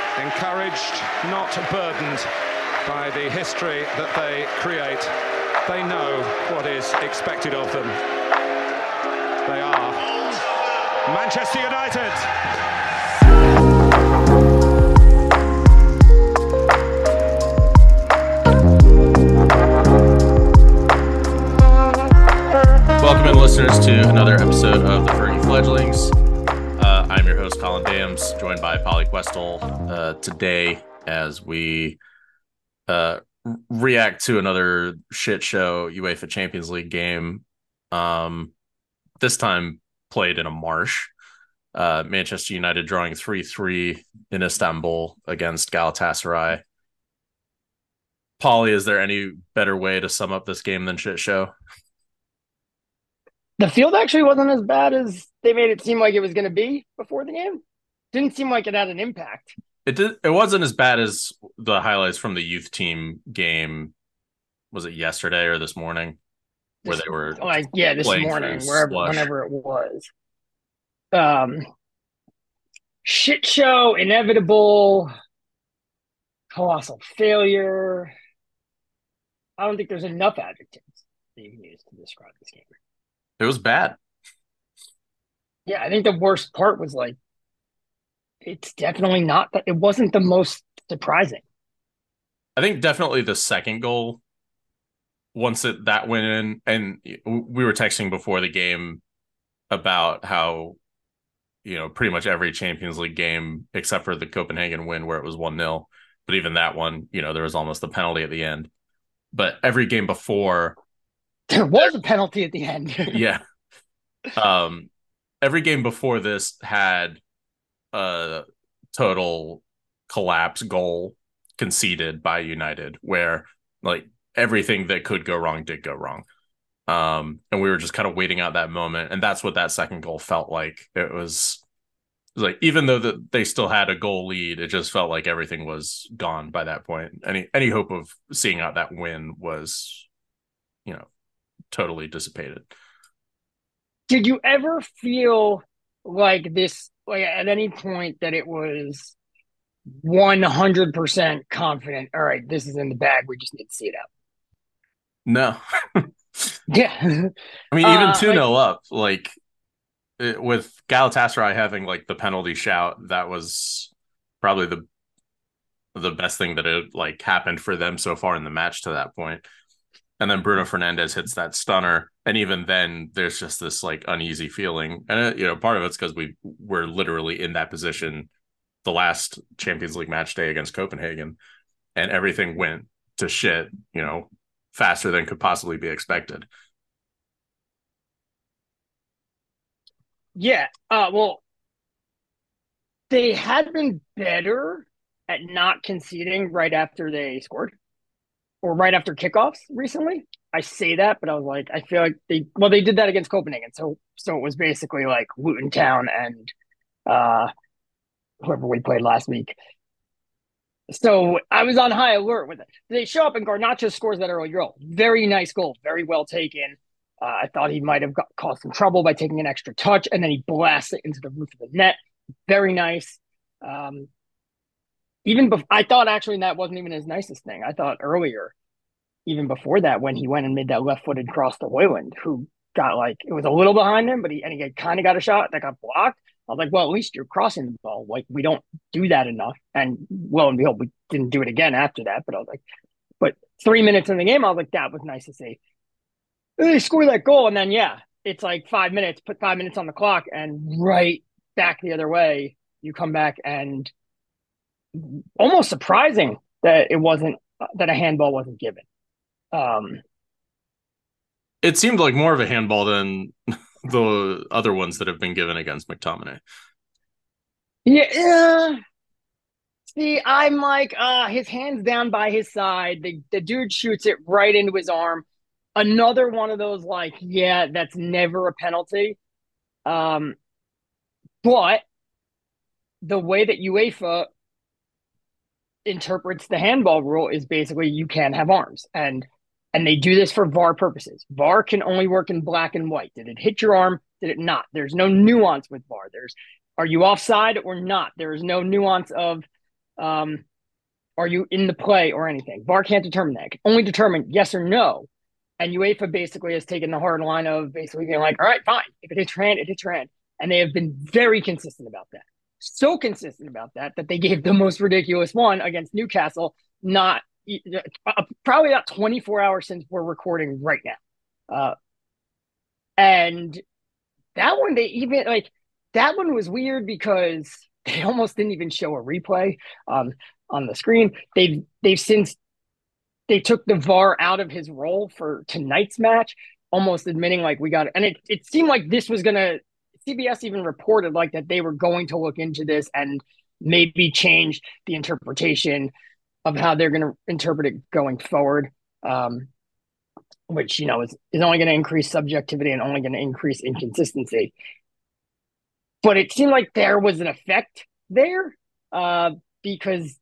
encouraged, not burdened by the history that they create. They know what is expected of them. They are Manchester United. Welcome in, listeners, to another episode of the Fergie Fledglings. I'm your host, Colin Dams, joined by Polly Questel today as we react to another shit show UEFA Champions League game. This time played in a marsh. Manchester United drawing 3-3 in Istanbul against Galatasaray. Polly, is there any better way to sum up this game than shit show? The field actually wasn't as bad as they made it seem like it was going to be before the game. Didn't seem like it had an impact. It wasn't as bad as the highlights from the youth team game. Was it yesterday or this morning? Where they were this morning, whenever it was. Shit show, inevitable, colossal failure. I don't think there's enough adjectives that you can use to describe this game. It was bad. Yeah, I think the worst part was it's definitely not that. It wasn't the most surprising. I think definitely the second goal, once that went in, and we were texting before the game about how, pretty much every Champions League game, except for the Copenhagen win where it was 1-0, but even that one, there was almost a penalty at the end. But every game before, there was a penalty at the end. Yeah. Every game before this had a total collapse goal conceded by United, where everything that could go wrong did go wrong. And we were just kind of waiting out that moment. And that's what that second goal felt like. It was like, even though they still had a goal lead, it just felt like everything was gone by that point. Any hope of seeing out that win was, totally dissipated. Did you ever feel like this, at any point, that it was 100% confident? All right, this is in the bag. We just need to see it out. No. Yeah. I mean, even 2-0 up, with Galatasaray having the penalty shout, that was probably the best thing that had happened for them so far in the match to that point. And then Bruno Fernandes hits that stunner. And even then there's just this uneasy feeling. And, part of it's because we're literally in that position the last Champions League match day against Copenhagen, and everything went to shit, faster than could possibly be expected. Yeah. Well, they had been better at not conceding right after they scored, or right after kickoffs recently. I say that, but I was like, I feel like they did that against Copenhagen. So it was basically Luton Town and whoever we played last week. So I was on high alert with it. They show up and Garnacho scores that early goal. Very nice goal. Very well taken. I thought he might have caused some trouble by taking an extra touch, and then he blasts it into the roof of the net. Very nice. I thought actually that wasn't even his nicest thing. I thought earlier, even before that, when he went and made that left-footed cross to Højlund, who got it was a little behind him, but he kind of got a shot that got blocked. I was like, well, at least you're crossing the ball. We don't do that enough. And lo and behold, we didn't do it again after that. But I was like, but 3 minutes in the game, I was like, that was nice to see. They score that goal, and then it's 5 minutes. Put 5 minutes on the clock, and right back the other way, you come back, and almost surprising that a handball wasn't given. It seemed like more of a handball than the other ones that have been given against McTominay. Yeah. See, I'm his hand's down by his side. The dude shoots it right into his arm. Another one of those, that's never a penalty. But the way that UEFA interprets the handball rule is basically you can't have arms. And they do this for VAR purposes. VAR can only work in black and white. Did it hit your arm? Did it not? There's no nuance with VAR. Are you offside or not? There is no nuance of Are you in the play or anything? VAR can't determine that. It can only determine yes or no. And UEFA basically has taken the hard line of basically being like, all right, fine. If it hits your hand, it hits your hand. And they have been very consistent about that. So consistent about that they gave the most ridiculous one against Newcastle, not probably about 24 hours since we're recording right now. And that one, that one was weird because they almost didn't even show a replay on the screen. They've since they took the VAR out of his role for tonight's match, almost admitting like we got it. And it seemed like this was gonna. CBS even reported like that they were going to look into this and maybe change the interpretation of how they're going to interpret it going forward, which is only going to increase subjectivity and only going to increase inconsistency. But it seemed like there was an effect there because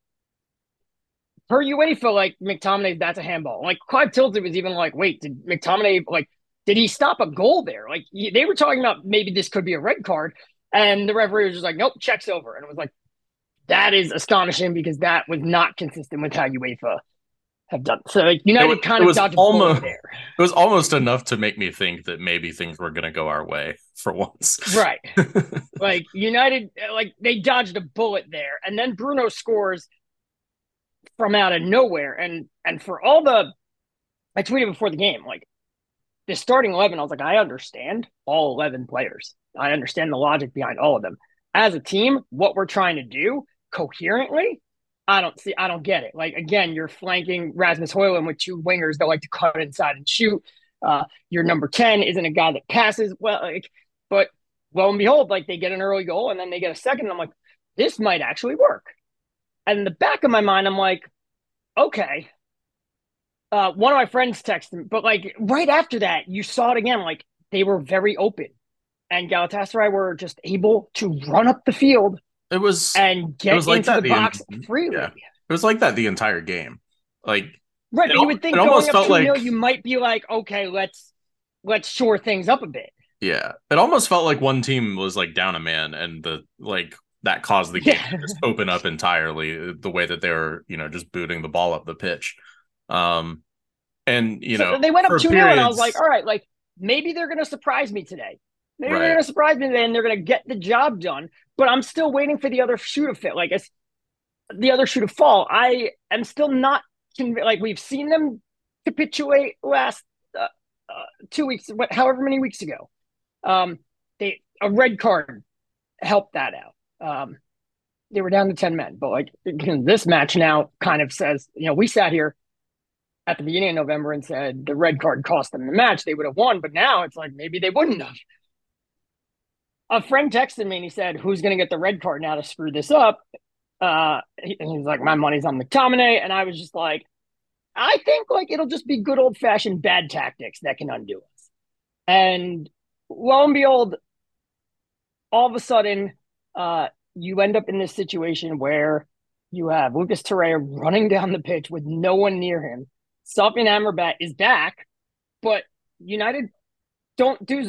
per UEFA, like McTominay, that's a handball. Like Clive Tilsley was even like, wait, did McTominay did he stop a goal there? Like they were talking about maybe this could be a red card, and the referee was just like, nope, check's over. And it was like, that is astonishing because that was not consistent with how UEFA have done. So like, United kind of dodged a bullet there. It was almost enough to make me think that maybe things were going to go our way for once. Right. Like United, like they dodged a bullet there. And then Bruno scores from out of nowhere. And for all I tweeted before the game, like the starting 11, I was like, I understand all 11 players. I understand the logic behind all of them. As a team, what we're trying to do coherently, I don't get it. Like, again, you're flanking Rasmus Højlund with two wingers that like to cut inside and shoot. Your number 10 isn't a guy that passes well. But lo and behold, like they get an early goal and then they get a second. And I'm like, this might actually work. And in the back of my mind, I'm like, okay. One of my friends texted me, but like right after that, you saw it again. Like they were very open, and Galatasaray were just able to run up the field. It was and get into the box freely. Yeah. It was like that the entire game. Like right, but you would think going up 2-0, you might be like, okay, let's shore things up a bit. Yeah, it almost felt like one team was like down a man, and that caused the game to just open up entirely. The way that they were, just booting the ball up the pitch. And so they went up 2-0, and I was like, all right, like maybe they're going to surprise me today. Maybe they're going to surprise me today, and they're going to get the job done. But I'm still waiting for the other shoe to fit. Like the other shoe to fall. I am still not convinced. Like we've seen them capitulate last 2 weeks, however many weeks ago. A red card helped that out. They were down to 10 men, but like this match now kind of says, we sat here at the beginning of November and said the red card cost them the match, they would have won. But now it's like maybe they wouldn't have. A friend texted me and he said, who's going to get the red card now to screw this up? And he's like, my money's on McTominay. And I was just like, I think like it'll just be good old fashioned bad tactics that can undo us. And lo and behold, all of a sudden, you end up in this situation where you have Lucas Torreira running down the pitch with no one near him. Sofyan Amrabat is back, but United don't do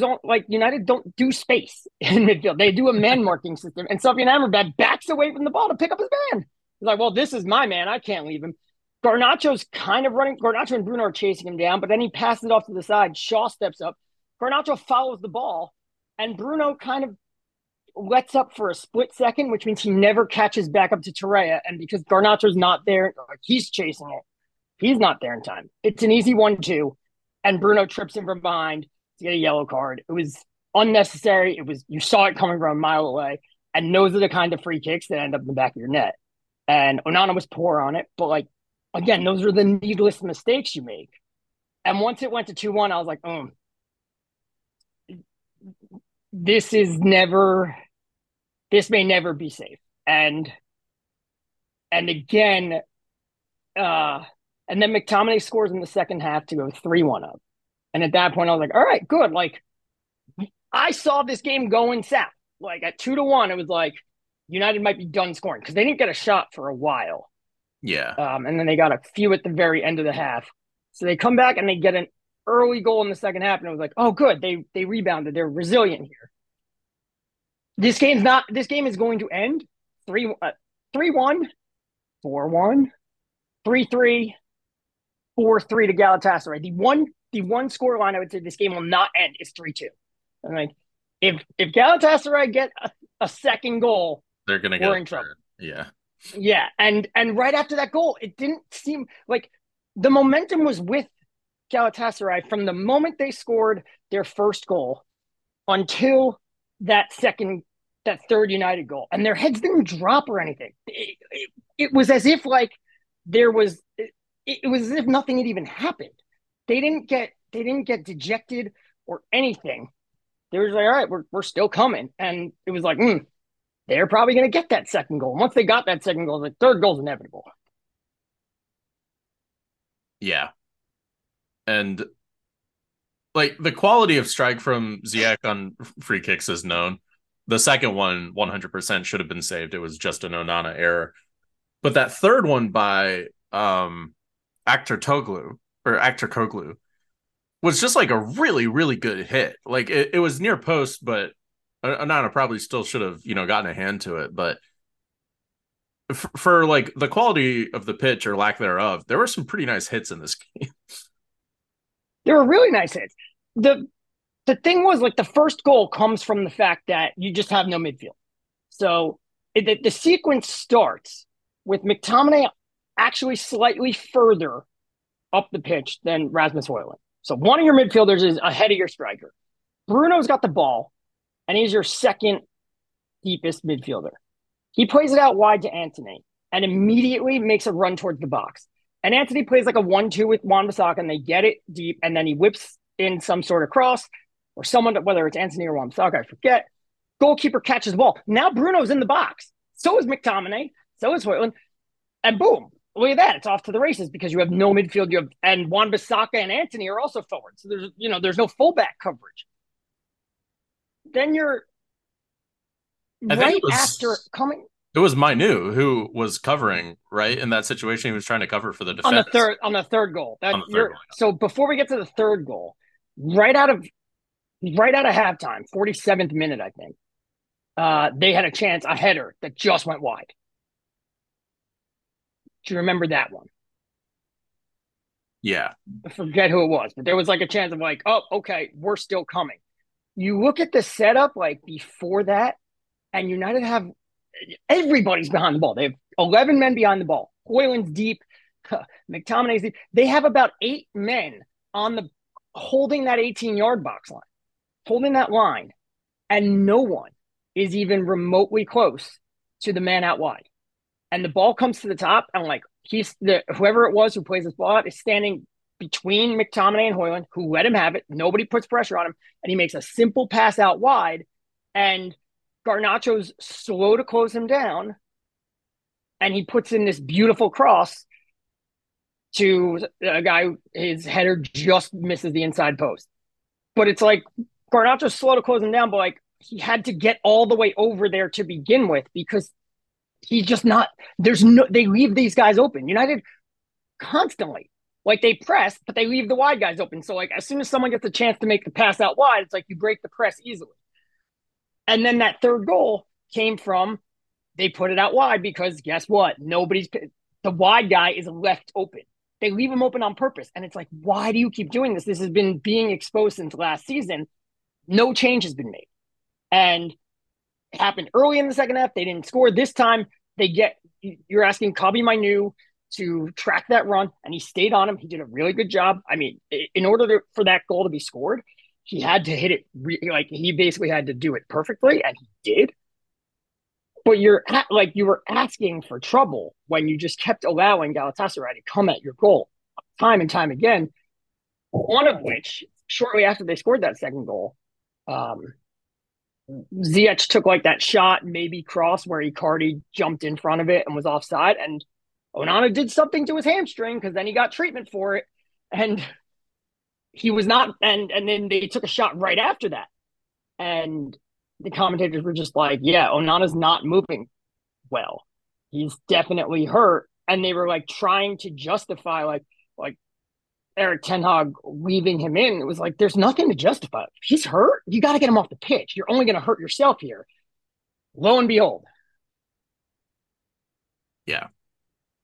space in midfield. They do a man marking system, and Sofyan Amrabat backs away from the ball to pick up his man. He's like, well, this is my man. I can't leave him. Garnacho's kind of running. Garnacho and Bruno are chasing him down, but then he passes it off to the side. Shaw steps up. Garnacho follows the ball, and Bruno kind of lets up for a split second, which means he never catches back up to Torreira. And because Garnacho's not there, he's chasing it. He's not there in time. It's an easy 1-2, and Bruno trips him from behind to get a yellow card. It was unnecessary. You saw it coming from a mile away. And those are the kind of free kicks that end up in the back of your net. And Onana was poor on it. But again, those are the needless mistakes you make. And once it went to 2-1, I was like, this may never be safe. And again, and then McTominay scores in the second half to go 3-1 up. And at that point, I was like, all right, good. Like, I saw this game going south. Like, at 2-1, it was like, United might be done scoring because they didn't get a shot for a while. Yeah. And then they got a few at the very end of the half. So they come back and they get an early goal in the second half. And it was like, oh, good. They rebounded. They're resilient here. This game is going to end 3-1. 4-1, 3-3, 4-3 to Galatasaray. The one score line I would say this game will not end is 3-2. I'm like, if Galatasaray get a second goal, They're gonna we're in trouble. Yeah. Yeah, and right after that goal, it didn't seem like the momentum was with Galatasaray from the moment they scored their first goal until that third United goal, and their heads didn't drop or anything. It was as if like there was it was as if nothing had even happened. They didn't get dejected or anything. They were like, all right, we're still coming, and it was like, they're probably going to get that second goal. And once they got that second goal, the third goal is inevitable. Yeah. And like the quality of strike from Ziyech on free kicks is known. The second one 100% should have been saved. It was just an Onana error. But that third one by Aktürkoğlu was just like a really, really good hit. Like it was near post, but Onana probably still should have, gotten a hand to it. But for like the quality of the pitch or lack thereof, there were some pretty nice hits in this game. There were really nice hits. The thing was, like, the first goal comes from the fact that you just have no midfield. So the sequence starts with McTominay actually slightly further up the pitch than Rasmus Højlund. So one of your midfielders is ahead of your striker. Bruno's got the ball, and he's your second deepest midfielder. He plays it out wide to Antony and immediately makes a run towards the box. And Antony plays like a 1-2 with Wan-Bissaka, and they get it deep, and then he whips in some sort of cross, or someone, whether it's Antony or Wan-Bissaka, I forget. Goalkeeper catches the ball. Now Bruno's in the box. So is McTominay. So is Højlund. And boom, look at that. It's off to the races because you have no midfield. And Wan-Bissaka and Antony are also forward. So there's no fullback coverage. Then you're after coming. It was Mainu who was covering, right? In that situation, he was trying to cover for the defense. On the third goal. So before we get to the third goal, right out of halftime, 47th minute, I think, they had a chance, a header that just went wide. Do you remember that one? Yeah. I forget who it was, but there was like a chance of like, oh, okay, we're still coming. You look at the setup like before that, and United have everybody's behind the ball. They have 11 men behind the ball. Højlund's deep. McTominay's deep. They have about 8 men holding that 18-yard box line, holding that line, and no one is even remotely close to the man out wide. And the ball comes to the top, and like whoever it was who plays this ball out is standing between McTominay and Højlund, who let him have it. Nobody puts pressure on him, and he makes a simple pass out wide, and Garnacho's slow to close him down, and he puts in this beautiful cross to a guy. His header just misses the inside post. But it's like Garnacho's slow to close him down, but like he had to get all the way over there to begin with because he's just not. They leave these guys open. United constantly, like, they press, but they leave the wide guys open. So like as soon as someone gets a chance to make the pass out wide, it's like you break the press easily. And then that third goal came from they put it out wide because guess what? The wide guy is left open. They leave him open on purpose. And it's like, why do you keep doing this? This has been being exposed since last season. No change has been made. And it happened early in the second half. They didn't score. This time you're asking Kobbie Mainoo to track that run, and he stayed on him. He did a really good job. I mean, in order for that goal to be scored, he had to hit it, he basically had to do it perfectly, and he did. But you were asking for trouble when you just kept allowing Galatasaray to come at your goal time and time again. One of which, shortly after they scored that second goal, Ziyech took like that shot, maybe cross, where Icardi jumped in front of it and was offside, and Onana did something to his hamstring because then he got treatment for it, and he was not, and then they took a shot right after that. And the commentators were just like, yeah, Onana's not moving well. He's definitely hurt. And they were like trying to justify like Erik ten Hag leaving him in. It was like, there's nothing to justify. If he's hurt, you got to get him off the pitch. You're only going to hurt yourself here. Lo and behold. Yeah.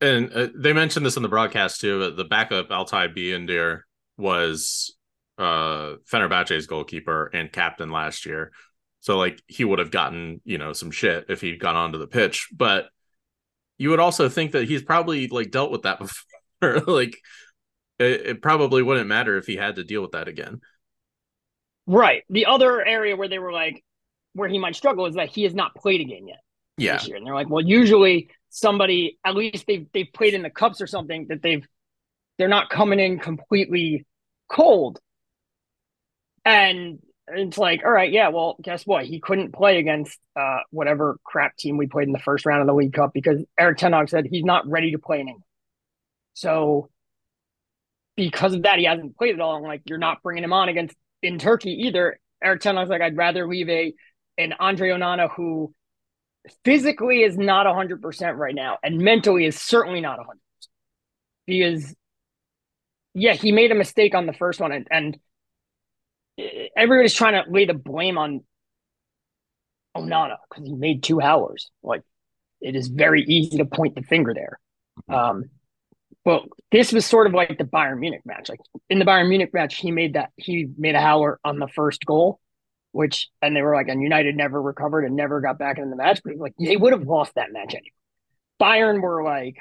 And they mentioned this in the broadcast too. But the backup Altay Biendir was Fenerbahce's goalkeeper and captain last year, so like he would have gotten some shit if he'd gone onto the pitch. But you would also think that he's probably like dealt with that before. Like it probably wouldn't matter if he had to deal with that again. Right. The other area where they were like, where he might struggle is that he has not played a game yet Yeah, this year. And they're like, well, usually somebody, at least they've played in the cups or something, that they're not coming in completely cold. And it's like, all right, yeah, well, guess what? He couldn't play against whatever crap team we played in the first round of the League Cup because Erik ten Hag said he's not ready to play in England. So because of that, he hasn't played at all. And like, you're not bringing him on against in Turkey either. Erik ten Hag's like, I'd rather leave an Andre Onana who physically is not 100% right now and mentally is certainly not 100%. Because, yeah, he made a mistake on the first one, and everybody's trying to lay the blame on Onana because he made 2 hours. Like, it is very easy to point the finger there. But this was sort of like the Bayern Munich match. Like in the Bayern Munich match, he made a howler on the first goal, and they were like, and United never recovered and never got back in the match. But like they would have lost that match anyway. Bayern were like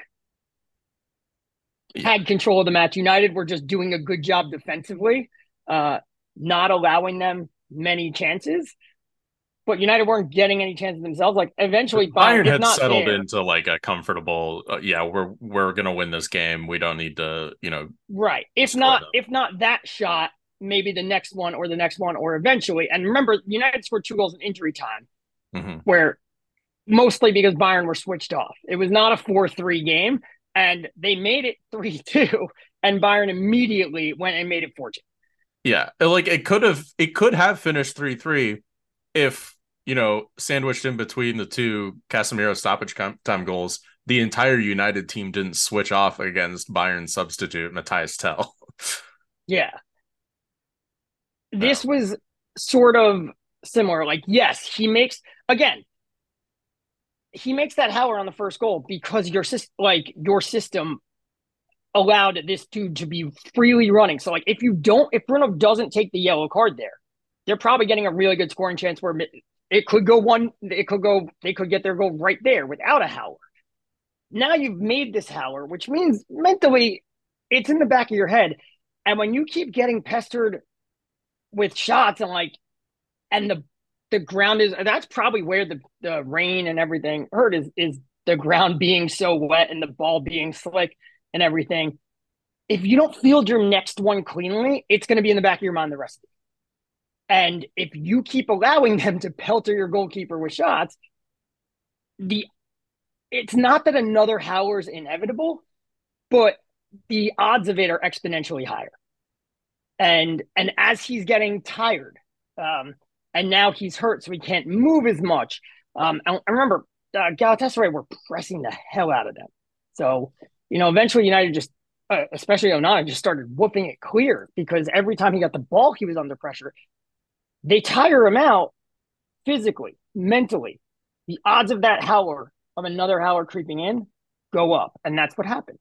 had control of the match. United were just doing a good job defensively, not allowing them many chances. But United weren't getting any chances themselves. Like eventually, Bayern had not settled there, into like a comfortable. Yeah, we're gonna win this game. We don't need to, right. If not that shot, maybe the next one, or eventually. And remember, United scored 2 goals in injury time, where mostly because Bayern were switched off. It was not a 4-3 game, and they made it 3-2, and Bayern immediately went and made it 4-2. Yeah, like it could have finished 3-3 if, sandwiched in between the two Casemiro stoppage time goals, the entire United team didn't switch off against Bayern substitute Matthias Tell. Yeah. This was sort of similar. Like, yes, he makes that howler on the first goal because your system allowed this dude to be freely running. So like if Bruno doesn't take the yellow card there, they're probably getting a really good scoring chance where they could get their goal right there without a howler. Now you've made this howler, which means mentally it's in the back of your head. And when you keep getting pestered with shots and the ground that's probably where the rain and everything hurt is the ground being so wet and the ball being slick and everything. If you don't field your next one cleanly, it's going to be in the back of your mind the rest of it. And if you keep allowing them to pelter your goalkeeper with shots, it's not that another howler is inevitable, but the odds of it are exponentially higher. And as he's getting tired, and now he's hurt, so he can't move as much. I remember Galatasaray were pressing the hell out of them. So, eventually United just, especially Onana, just started whooping it clear because every time he got the ball, he was under pressure. They tire him out physically, mentally. The odds of another howler creeping in, go up. And that's what happened.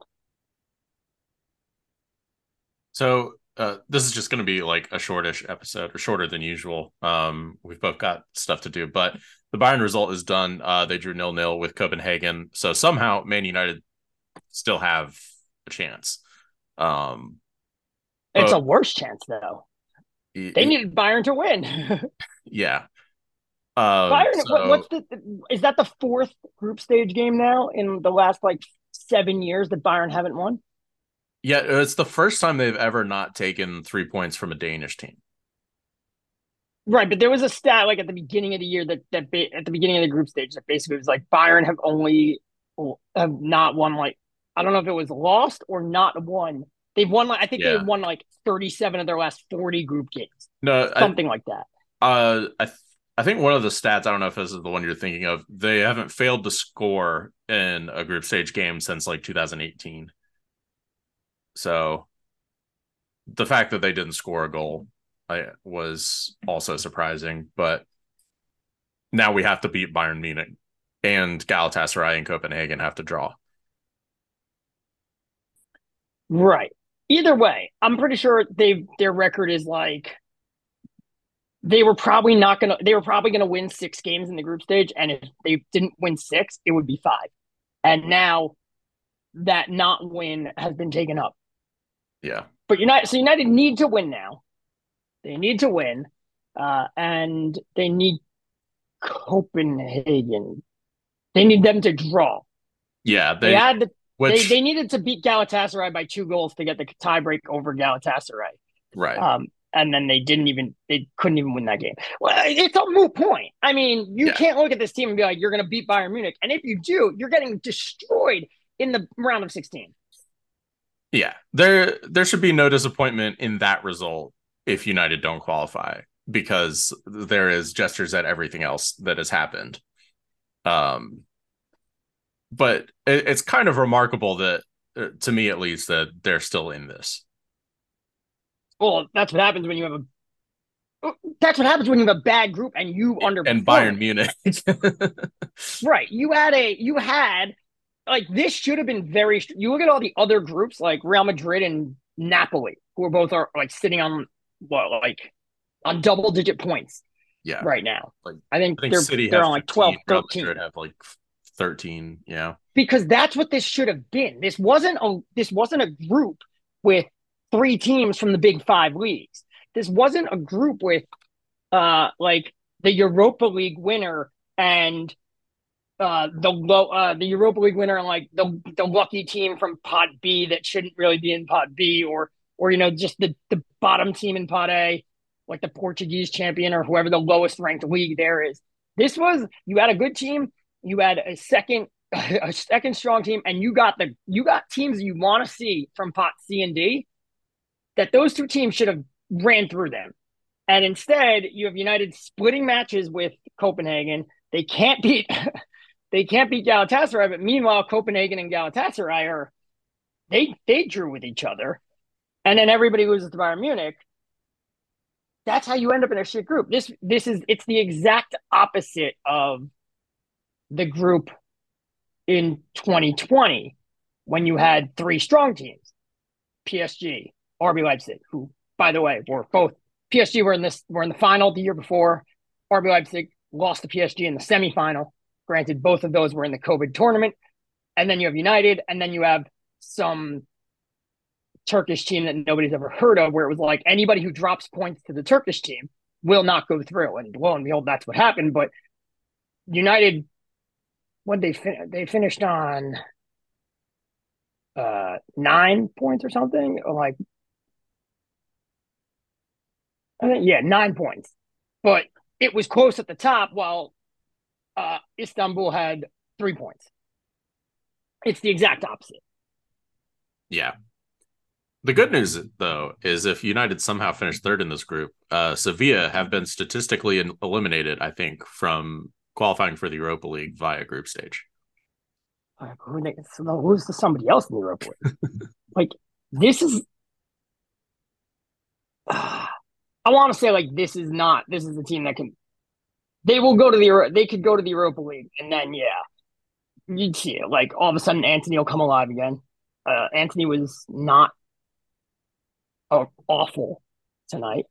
So this is just going to be like a shortish episode, or shorter than usual. We've both got stuff to do, but the Bayern result is done. They drew 0-0 with Copenhagen. So somehow Man United still have a chance. It's a worse chance, though. They needed Bayern to win. Yeah. Bayern, is that the 4th group stage game now in the last 7 years that Bayern haven't won? Yeah, it's the first time they've ever not taken 3 points from a Danish team. Right, but there was a stat at the beginning of the year that at the beginning of the group stage that basically was Bayern have not won I don't know if it was lost or not won. They've won I think they've won 37 of their last 40 group games. No, something like that. I think one of the stats, I don't know if this is the one you're thinking of, they haven't failed to score in a group stage game since 2018. So the fact that they didn't score a goal was also surprising. But now we have to beat Bayern Munich, and Galatasaray and Copenhagen have to draw. Right. Either way, I'm pretty sure their record is like they were probably gonna win 6 games in the group stage, and if they didn't win six, it would be five. And now that not win has been taken up. Yeah. But United need to win now. They need to win, and they need Copenhagen. They need them to draw. Yeah, They had the which they needed to beat Galatasaray by 2 goals to get the tiebreak over Galatasaray. right. And then they couldn't even win that game. Well, it's a moot point. I mean, you Yeah. can't look at this team and be like, you're going to beat Bayern Munich. And if you do, you're getting destroyed in the round of 16. Yeah. There should be no disappointment in that result if United don't qualify, because there is gestures at everything else that has happened. But it's kind of remarkable that, to me at least, that they're still in this. Well, that's what happens when you have a bad group and you underperform. And Bayern Munich. Right. You had like this should have been very. You look at all the other groups like Real Madrid and Napoli, who are both like sitting on on double-digit points. Yeah. Right now, like I think City they're have on like 15, 12, 13. Real Madrid have like 13. Yeah. Because that's what this should have been. This wasn't a group with 3 teams from the Big 5 leagues. This wasn't a group with like the Europa League winner and the Europa League winner and like the lucky team from Pot B that shouldn't really be in Pot B, or just the bottom team in Pot A, like the Portuguese champion or whoever the lowest ranked league there is. You had a good team, you had a second strong team, and you got teams you want to see from Pot C and D, that those 2 teams should have ran through them. And instead, you have United splitting matches with Copenhagen. They can't beat Galatasaray, but meanwhile, Copenhagen and Galatasaray they drew with each other, and then everybody loses to Bayern Munich. That's how you end up in a shit group. It's the exact opposite of the group in 2020 when you had 3 strong teams: PSG, RB Leipzig, who, by the way, were both PSG were in the final the year before. RB Leipzig lost to PSG in the semifinal. Granted, both of those were in the COVID tournament. And then you have United, and then you have some Turkish team that nobody's ever heard of, where it was like anybody who drops points to the Turkish team will not go through. And lo and behold, that's what happened. But United, when they finished on 9 points or something, like I think, 9 points. But it was close at the top, while Istanbul had 3 points. It's the exact opposite. Yeah. The good news, though, is if United somehow finish third in this group, Sevilla have been statistically eliminated, I think, from qualifying for the Europa League via group stage. Who's somebody else in the Europa League? Like, this is... I want to say, like, this is a team that can... They could go to the Europa League, and then, you'd see it. Like, all of a sudden, Antony will come alive again. Antony was not awful tonight.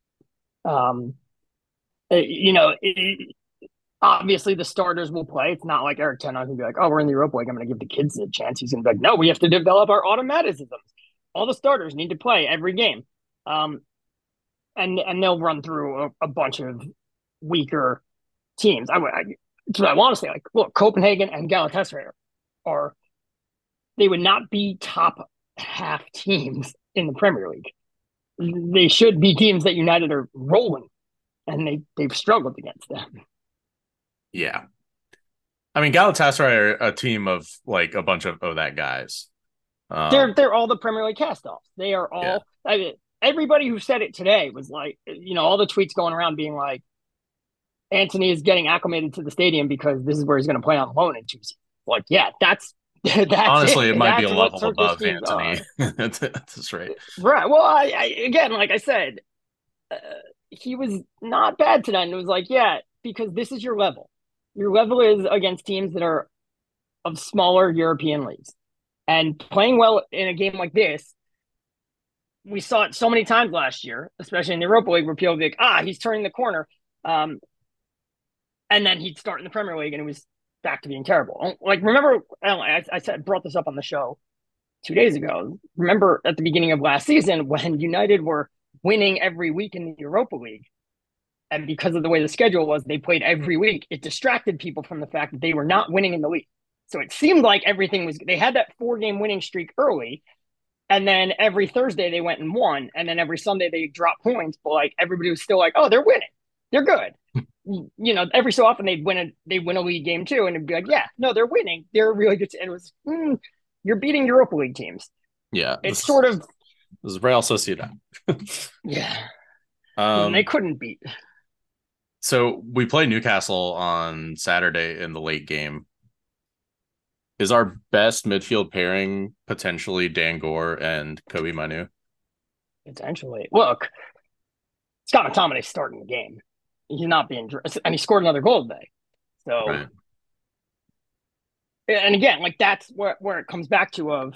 Obviously the starters will play. It's not like Eric Ten Hag can be like, "Oh, we're in the Europa League, I'm going to give the kids a chance." He's going to be like, "No, we have to develop our automatisms. All the starters need to play every game." And they'll run through a bunch of weaker teams. That's what I want to say. Like, look, Copenhagen and Galatasaray they would not be top half teams in the Premier League. They should be teams that United are rolling, and they've struggled against them. Yeah. I mean, Galatasaray are a team of like a bunch of that guys. They're all the Premier League cast-offs. They are all. Yeah. I mean, everybody who said it today was like, all the tweets going around being like, Antony is getting acclimated to the stadium because this is where he's going to play on loan in 2 seasons. Like, yeah, that's honestly, it might be a level Turkish above Antony. That's right. Right. Well, I again, like I said, he was not bad tonight. And it was like, yeah, because this is your level. Your level is against teams that are of smaller European leagues. And playing well in a game like this we saw it so many times last year, especially in the Europa League, where people would be like, he's turning the corner. And then he'd start in the Premier League and it was back to being terrible. Like, remember, brought this up on the show 2 days ago. Remember at the beginning of last season when United were winning every week in the Europa League, and because of the way the schedule was, they played every week. It distracted people from the fact that they were not winning in the league. So it seemed like everything was, they had that 4-game winning streak early. And then every Thursday they went and won. And then every Sunday they dropped points. But like everybody was still like, oh, they're winning. They're good. Every so often they'd win a league game too. And it'd be like, yeah, no, they're winning. They're really good. And it was, you're beating Europa League teams. Yeah. It's sort of. This is Real Sociedad. Yeah. They couldn't beat. So we play Newcastle on Saturday in the late game. Is our best midfield pairing potentially Dan Gore and Kobe Manu? Potentially. Look, Scott McTominay's starting the game. He's not being, and he scored another goal today. So, right. And again, like that's where it comes back to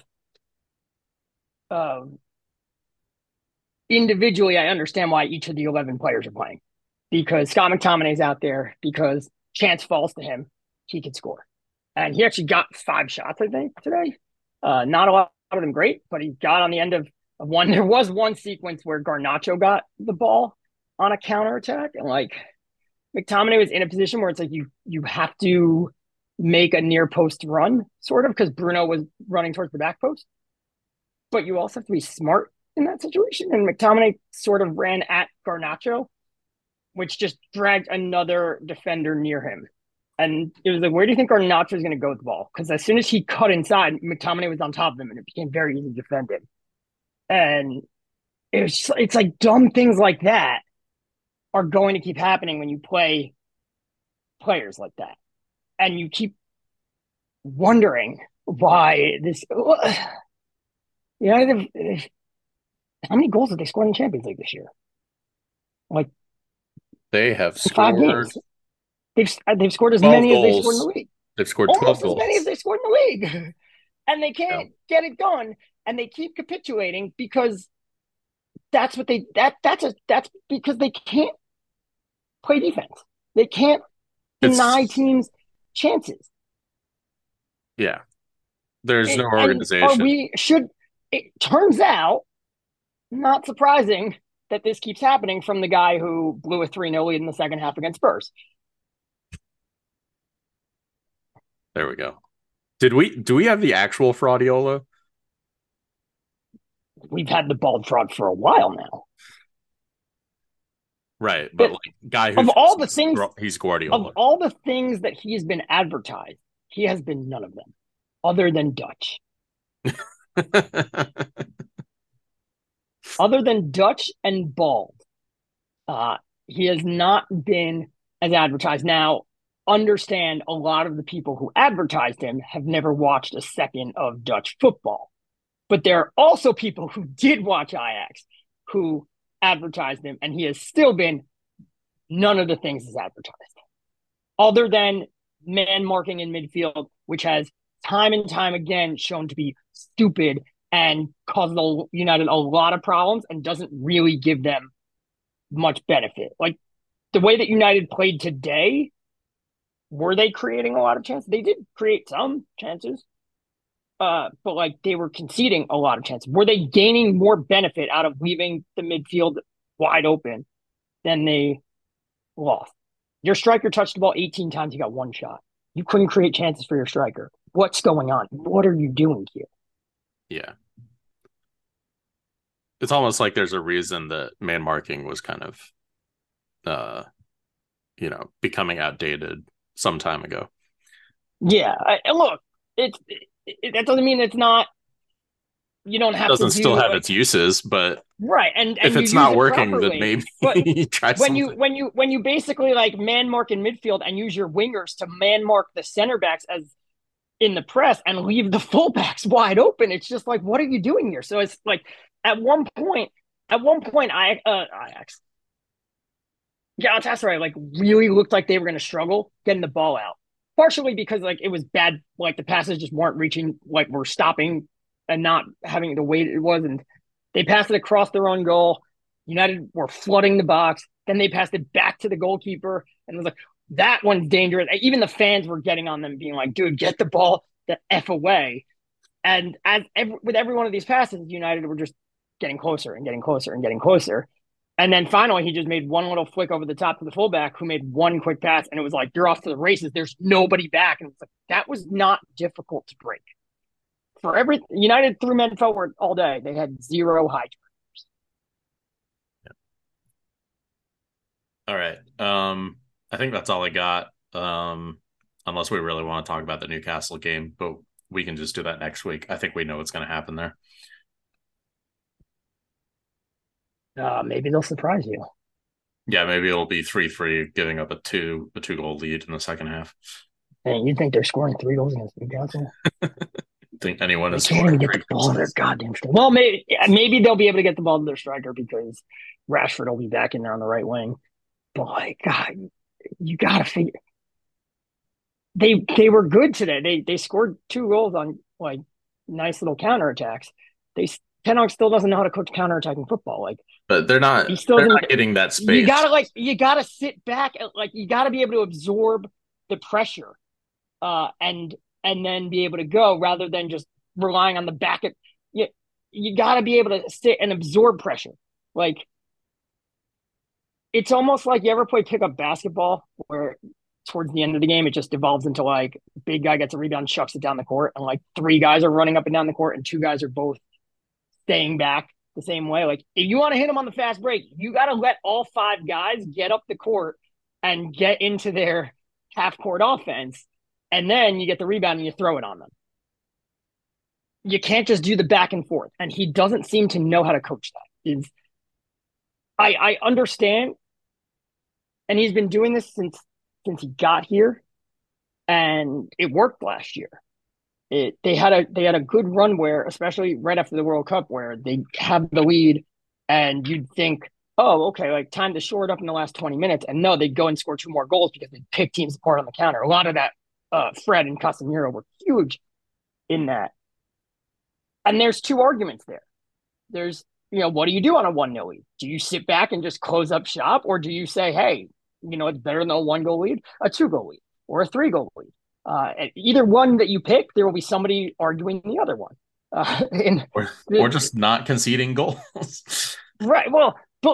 individually, I understand why each of the 11 players are playing, because Scott McTominay's out there, because chance falls to him, he can score. And he actually got 5 shots, I think, today. Not a lot of them great, but he got on the end of one. There was one sequence where Garnacho got the ball on a counterattack. And like McTominay was in a position where it's like you have to make a near post run, sort of, because Bruno was running towards the back post. But you also have to be smart in that situation. And McTominay sort of ran at Garnacho, which just dragged another defender near him. And it was like, where do you think Garnacho is going to go with the ball? Because as soon as he cut inside, McTominay was on top of him, and it became very easy to defend him. And it's like dumb things like that are going to keep happening when you play players like that. And you keep wondering why this. How many goals did they score in the Champions League this year? Like, they have scored 5 games. They've scored as many as they scored in the league. They've scored 12 almost goals. as many as they scored in the league. And they can't get it done. And they keep capitulating because that's what that's because they can't play defense. They can't deny teams chances. Yeah. There's no organization. It turns out, not surprising that this keeps happening from the guy who blew a 3-0 lead in the second half against Spurs. There we go. Do we have the actual Fraudiola? We've had the bald fraud for a while now. Right, but like guy who of all the things he's Guardiola. Of all the things that he's been advertised, he has been none of them, other than Dutch. Other than Dutch and bald, he has not been as advertised. Now, understand, a lot of the people who advertised him have never watched a second of Dutch football. But there are also people who did watch Ajax who advertised him, and he has still been none of the things as advertised. Other than man marking in midfield, which has time and time again shown to be stupid and caused United a lot of problems and doesn't really give them much benefit. Like the way that United played today, were they creating a lot of chances? They did create some chances, but like they were conceding a lot of chances. Were they gaining more benefit out of leaving the midfield wide open than they lost? Your striker touched the ball 18 times. He got 1 shot. You couldn't create chances for your striker. What's going on? What are you doing here? Yeah. It's almost like there's a reason that man marking was kind of, becoming outdated some time ago. Yeah. Look, that doesn't mean it's not, you don't have to doesn't still have its uses, but right. And if it's not working, then maybe try something. When you basically like man mark in midfield and use your wingers to man mark the center backs as in the press and leave the fullbacks wide open, it's just like, what are you doing here? So it's like at one point, Ajax, Galatasaray like really looked like they were going to struggle getting the ball out. Partially because like it was bad, like the passes just weren't reaching, like were stopping and not having the weight it was, and They passed it across their own goal. United were flooding the box. Then they passed it back to the goalkeeper, and it was like, that one's dangerous. Even the fans were getting on them, being like, dude, get the ball the F away. And with every one of these passes, United were just getting closer and getting closer and getting closer. And then finally, he just made one little flick over the top to the fullback, who made one quick pass, and it was like, you're off to the races. There's nobody back. And it's like, that was not difficult to break. For every United threw men forward all day. They had 0 high turnovers. All right. I think that's all I got. Unless we really want to talk about the Newcastle game, but we can just do that next week. I think we know what's going to happen there. Maybe they'll surprise you. Yeah, maybe it'll be 3-3, giving up a two-goal lead in the second half. And you think they're scoring 3 goals against Newcastle? Think anyone is can't even get the ball to their goddamn striker. Well, maybe they'll be able to get the ball to their striker because Rashford will be back in there on the right wing. But like, God, you gotta figure. They were good today. They scored 2 goals on like nice little counterattacks. Ten Hag still doesn't know how to coach counterattacking football. Like, but they're not getting that space. You gotta sit back and you gotta be able to absorb the pressure, and then be able to go rather than just relying on the back. You gotta be able to sit and absorb pressure. Like, it's almost like, you ever play pickup basketball where towards the end of the game, it just devolves into like, big guy gets a rebound, chucks it down the court, and like 3 guys are running up and down the court and 2 guys are both staying back the same way. Like, if you want to hit them on the fast break, you got to let all 5 guys get up the court and get into their half court offense. And then you get the rebound and you throw it on them. You can't just do the back and forth. And he doesn't seem to know how to coach that. I understand. And he's been doing this since he got here. And it worked last year. They had a good run where, especially right after the World Cup, where they have the lead and you'd think, oh, okay, like time to shore it up in the last 20 minutes. And no, they'd go and score 2 more goals because they pick teams apart on the counter. A lot of that, Fred and Casemiro were huge in that. And there's 2 arguments there. There's, what do you do on a 1-0 lead? Do you sit back and just close up shop? Or do you say, hey, it's better than a 1-goal lead, a 2-goal lead, or a 3-goal lead? Either one that you pick, there will be somebody arguing the other one. Or just not conceding goals. Right. Well, but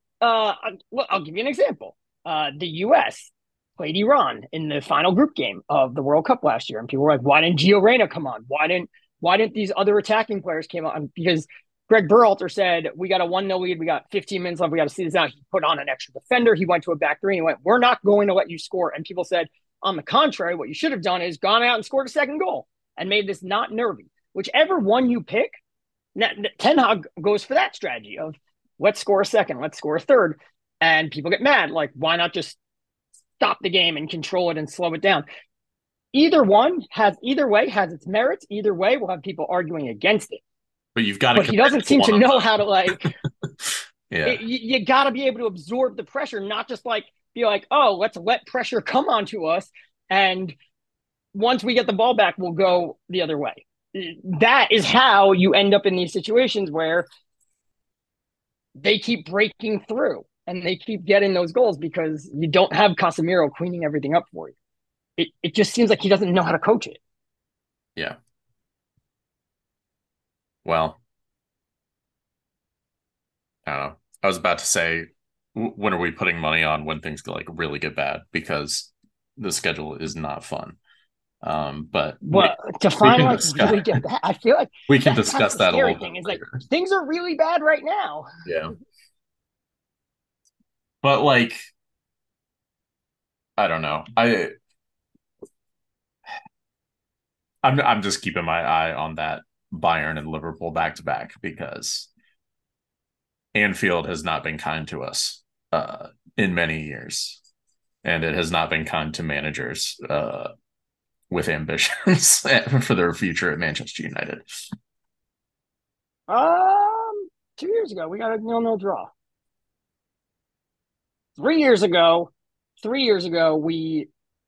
I'll give you an example. The U.S. played Iran in the final group game of the World Cup last year, and people were like, "Why didn't Gio Reyna come on? Why didn't these other attacking players come on?" Because Greg Berhalter said, "We got a 1-0 lead. We got 15 minutes left. We got to see this out." He put on an extra defender. He went to a back 3 and he went, "We're not going to let you score." And people said, on the contrary, what you should have done is gone out and scored a second goal and made this not nervy. Whichever one you pick, Ten Hag goes for that strategy of, let's score a second, let's score a third. And people get mad. Like, why not just stop the game and control it and slow it down? Either way has its merits. Either way will have people arguing against it. But you've got to. But he doesn't seem to know how to yeah. You got to be able to absorb the pressure, not just be like, oh, let's let pressure come onto us, and once we get the ball back, we'll go the other way. That is how you end up in these situations where they keep breaking through and they keep getting those goals because you don't have Casemiro cleaning everything up for you. It just seems like he doesn't know how to coach it. Yeah. Well, I don't know. I was about to say, when are we putting money on when things really get bad? Because the schedule is not fun. But to find really get bad, I feel like we can discuss that a little thing. Bit is later. Things are really bad right now. Yeah. But I don't know. I'm just keeping my eye on that Bayern and Liverpool back to back because Anfield has not been kind to us in many years, and it has not been kind to managers with ambitions for their future at Manchester United. 2 years ago, we got a 0-0 draw. 3 years ago, we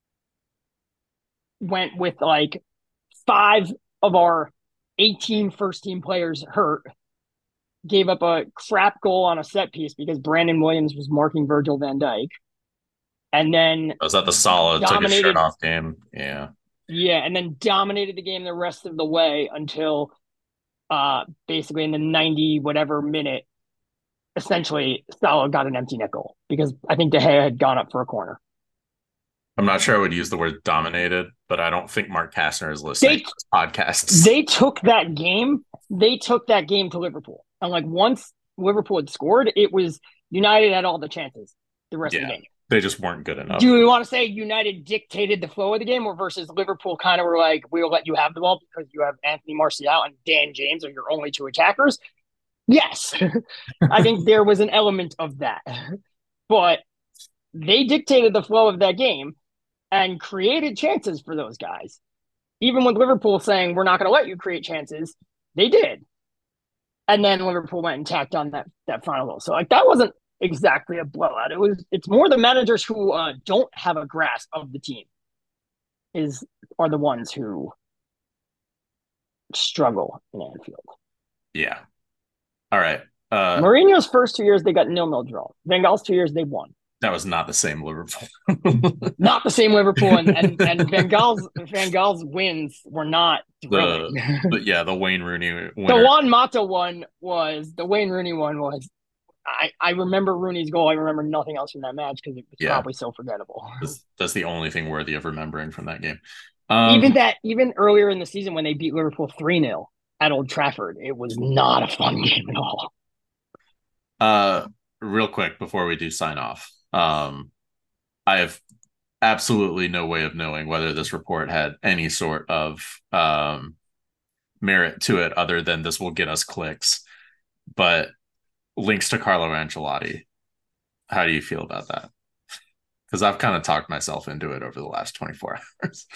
went with 5 of our 18 first-team players hurt. gave up a crap goal on a set piece because Brandon Williams was marking Virgil van Dijk, and then Was that the solid took his shirt dominated. off game? Yeah. Yeah, and then dominated the game the rest of the way until basically in the 90 whatever minute, essentially Salah got an empty net goal because I think De Gea had gone up for a corner. I'm not sure I would use the word dominated, but I don't think Mark Kastner is listening to this podcast. They took that game. They took that game to Liverpool, and like once Liverpool had scored, it was United had all the chances the rest of the game. They just weren't good enough. Do we want to say United dictated the flow of the game, or versus Liverpool kind of were like, we'll let you have the ball because you have Anthony Martial and Dan James are your only two attackers? Yes. I think there was an element of that. But they dictated the flow of that game and created chances for those guys. Even with Liverpool saying, we're not going to let you create chances, they did. And then Liverpool went and tacked on that final goal. So like that wasn't exactly a blowout. It's more the managers who don't have a grasp of the team are the ones who struggle in Anfield. Yeah. All right. Mourinho's first 2 years they got 0-0 draw. Van Gaal's 2 years they won. That was not the same Liverpool. Not the same Liverpool, and Van Gaal's wins were not thrilling. The Wayne Rooney winner. The Juan Mata one was the Wayne Rooney one was. I remember Rooney's goal. I remember nothing else from that match because it was probably so forgettable. That's the only thing worthy of remembering from that game. Even earlier in the season when they beat Liverpool 3-0 at Old Trafford, it was not a fun game at all. Real quick before we do sign off, I have absolutely no way of knowing whether this report had any sort of merit to it other than this will get us clicks, but links to Carlo Ancelotti. How do you feel about that? Because I've kind of talked myself into it over the last 24 hours.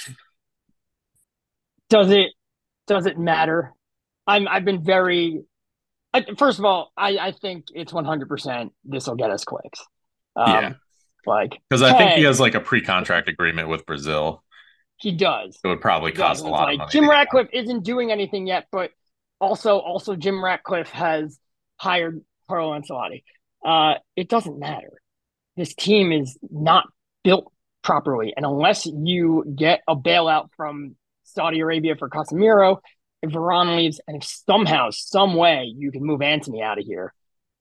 Does it matter? I've been very. First of all, I think it's 100%. This will get us clicks. Because I think he has like a pre-contract agreement with Brazil. He does. It would probably cost a lot of money. Jim Ratcliffe isn't doing anything yet, but also Jim Ratcliffe has hired Carlo Ancelotti. It doesn't matter. This team is not built properly, and unless you get a bailout from Saudi Arabia for Casemiro, if Varane leaves, and if somehow, some way, you can move Antony out of here,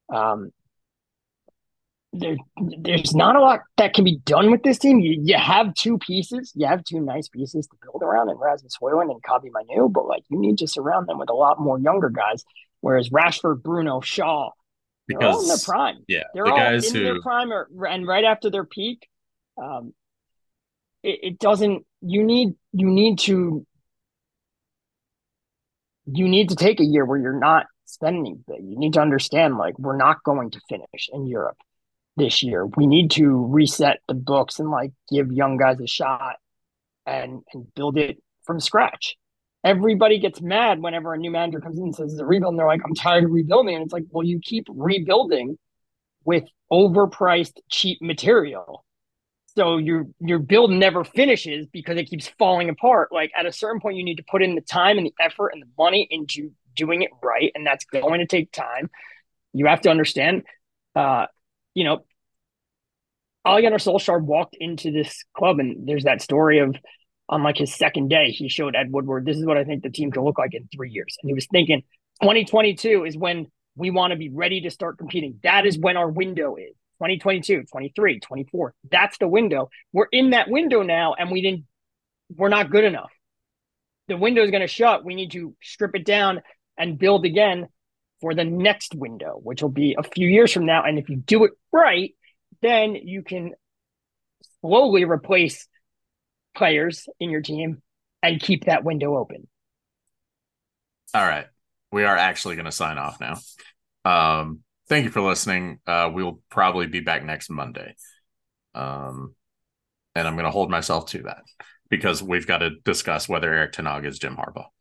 there's not a lot that can be done with this team. You have two pieces. You have two nice pieces to build around in Rasmus Højlund and Kobbie Mainoo, but like you need to surround them with a lot more younger guys. Whereas Rashford, Bruno, Shaw, they're all in their prime. Yeah, they're all in their prime and right after their peak. It doesn't. You need to take a year where you're not spending big. You need to understand, like, we're not going to finish in Europe this year. We need to reset the books and like give young guys a shot and build it from scratch. Everybody gets mad whenever a new manager comes in and says it's a rebuild, and they're like, I'm tired of rebuilding. And it's like, well, you keep rebuilding with overpriced, cheap material. So your build never finishes because it keeps falling apart. Like at a certain point, you need to put in the time and the effort and the money into doing it right. And that's going to take time. You have to understand, Ole Gunnar Solskjaer walked into this club, and there's that story of on like his second day, he showed Ed Woodward, this is what I think the team can look like in 3 years. And he was thinking 2022 is when we want to be ready to start competing. That is when our window is 2022, 23, 24. That's the window. We're in that window now, and we're not good enough. The window is going to shut. We need to strip it down and build again for the next window, which will be a few years from now. And if you do it right, then you can slowly replace players in your team and keep that window open. All right. We are actually going to sign off now. Thank you for listening. We'll probably be back next Monday. And I'm going to hold myself to that because we've got to discuss whether Erik ten Hag is Jim Harbaugh.